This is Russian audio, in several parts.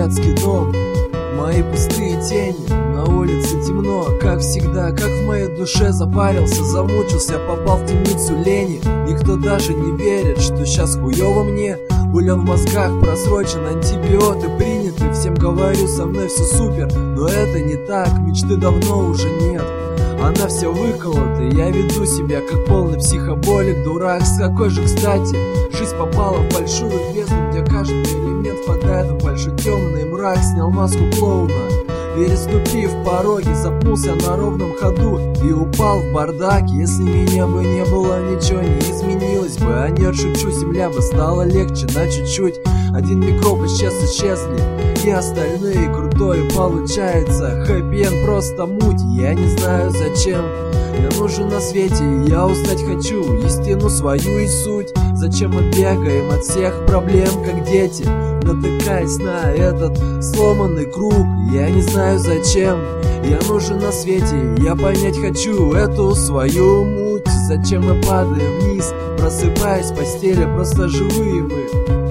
детский дом, мои пустые тени. На улице темно, как всегда, как в моей душе. Запарился, замучился, попал в темницу лени. Никто даже не верит, что сейчас хуёво мне. Бульон в мозгах просрочен, антибиоты приняты. Всем говорю, со мной все супер, но это не так, мечты давно уже нет. Она вся выколота, я веду себя как полный психоболик, дурак. С какой же кстати жизнь попала в большую бездну, где каждый элемент впадает в большой темный мрак. Снял маску клоуна, переступив пороги, запнулся на ровном ходу и упал в бардак. Если меня бы не было, ничего не изменилось бы. А нет, шучу, земля бы стала легче на чуть-чуть. Один микроб исчезли, и остальные крутой получается. Хэппи-энд просто муть, я не знаю зачем я нужен на свете, и я узнать хочу истину свою и суть. Зачем мы бегаем от всех проблем, как дети, натыкаясь на этот сломанный круг? Я не знаю зачем я нужен на свете, я понять хочу эту свою муть. Зачем мы падаем вниз, просыпаясь в постели, просто живые мы.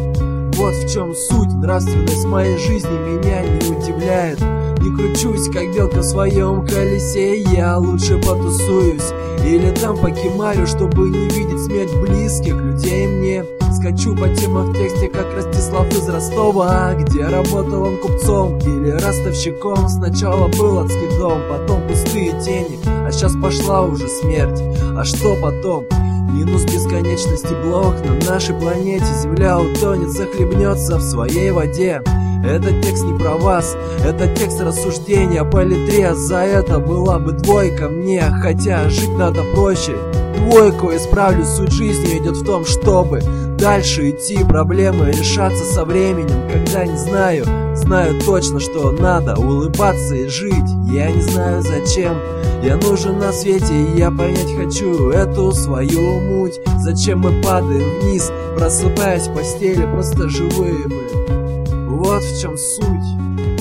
Вот в чем суть, нравственность моей жизни меня не удивляет. Не кручусь, как белка в своем колесе, я лучше потусуюсь или там покемарю, чтобы не видеть смерть близких людей мне. Скачу по темам в тексте, как Ростислав из Ростова, где работал он купцом или ростовщиком. Сначала был адский дом, потом пустые тени, а сейчас пошла уже смерть. А что потом? Минус бесконечности блок на нашей планете. Земля утонет, захлебнется в своей воде. Этот текст не про вас, это текст рассуждения по литре. За это была бы двойка мне, хотя жить надо проще. Двойку исправлю, суть жизни идет в том, чтобы дальше идти, проблемы решаться со временем. Когда не знаю точно, что надо улыбаться и жить. Я не знаю зачем я нужен на свете, и я понять хочу эту свою муть. Зачем мы падаем вниз, просыпаясь в постели, просто живые мы. Вот в чем суть.